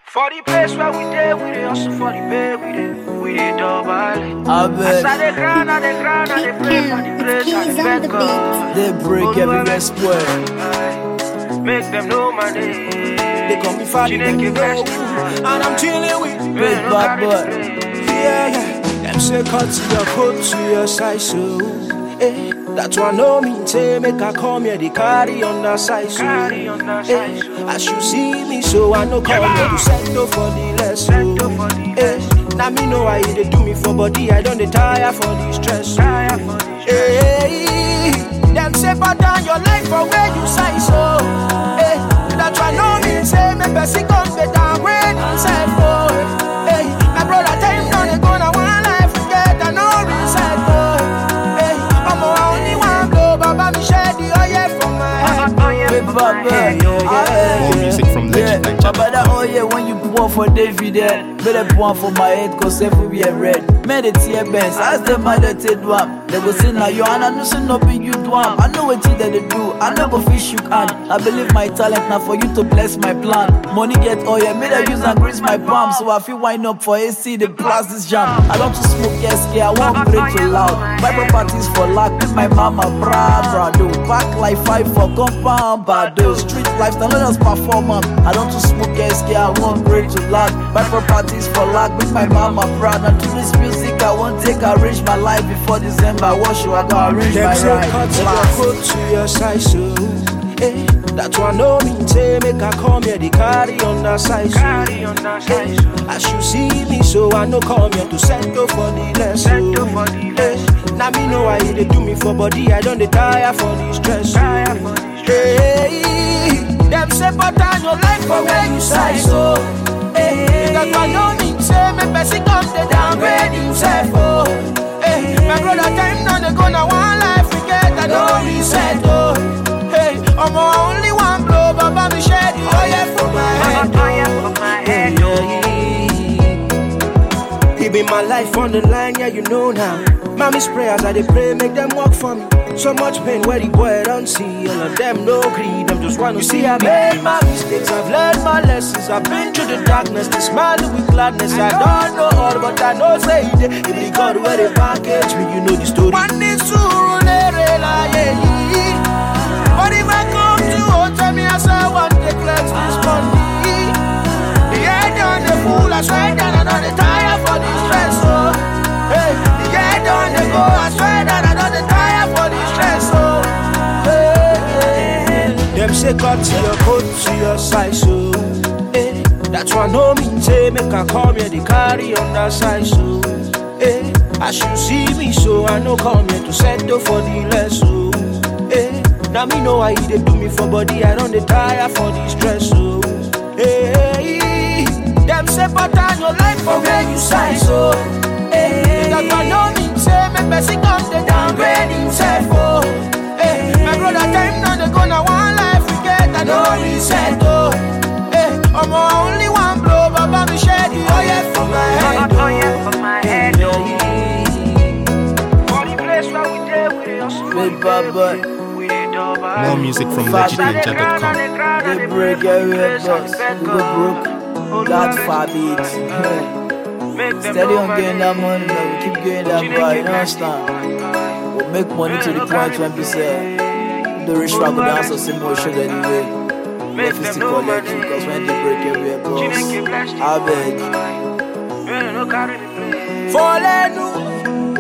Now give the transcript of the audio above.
For the place where we dey hustle for the pay, we dey double. I bet. As I dey grind, I dey pray for the grace and the bed God. They break everywhere square. Make them know my name. They call me Fatty, Chineke bless you. and I'm chilling with Big bad boy. yeah. Them say cut to your coat to your size, so that's why no mean say make I come here, they carry on that size, so as you see me, so I know come here to settle for the less, so now me know why they do me for body, I don't dey tire for the stress, so them say but down your life for where you size, so that's why no mean say me person come be downgrade himself, oh. My brother tell him no, they gonna one life forget and no reset, oh. I'm only one blow, Baba me shed the oil from my head. Big bad boy. More music from Legend and My brother, oh yeah, when you pour for David there, better pour for my head, cause everywhere red. Made it tear bends, ask them how they take one. They go say now you and I know say no be you do am. I know what you that they do, I know go fish you can. I believe my talent now for you to bless my plan. Money get oh yeah, made I use and grease my palm. So I feel wind up for AC, the blast this jam. I don't to smoke SK, I won't break too loud. My properties for luck, with my mama bra do. Back like 5 for compound, bado. Street lifestyle, let us perform. I don't to smoke SK, I won't break too loud. My properties for luck, with my mama proud. And to this music, I won't take arrange my life before December. Wash you, I gotta arrange Them my say life. cut to your coat to your size, so that's why no mean say make I come here, they carry on that size, so as you see me, so I know come here to settle for the less, so now me know why they do me for body, I don't dey tire for the stress, so them say but down your life for where you size, so that's why no mean say make person come dey downgrade himself, oh. My brother tell him now they gonna one life forget I don't reset, oh. I'm only one blow, Baba me shed the oil from my head, He be my life on the line, yeah you know now. Mommy's prayers I they pray, make them work for me. So much pain where the boy don't see. All of them no greed, them just wanna see. I made my mistakes, I've learned my lessons. I've been through the darkness, they smile with gladness. I don't know all, but I know say it. If the God where they package me, you know the story. One is to but if I come to hold, tell me as I want to flex this money. The head on the fool, I swear that I know the tire for the stress, oh. The head on the go, I swear that I know the tire for the stress, oh. Them say cut to your coat to your size, so that's why no mean say make I come here, they carry on that size, so as you see me, so I know come here to settle for the less, so now me know why they do me for body, I don't dey tire for the stress, so them say but down your life for where you size, so that's why no mean say make person come dey downgrade himself, oh. My brother tell him now they gonna one life forget I no reset, oh. I'm only one blow, Baba me shed the oil from my head, For the place where we dey hustle, Big bad boy. More music from LegendNinja.com. They break everywhere boss. We go broke. God forbid. Steady on getting that money, man. We keep getting that bar, you understand? We'll make money to the point when we say the rich rock go down so simple shit anyway. If it's still collection, because when they break everywhere boss, I beg. Follow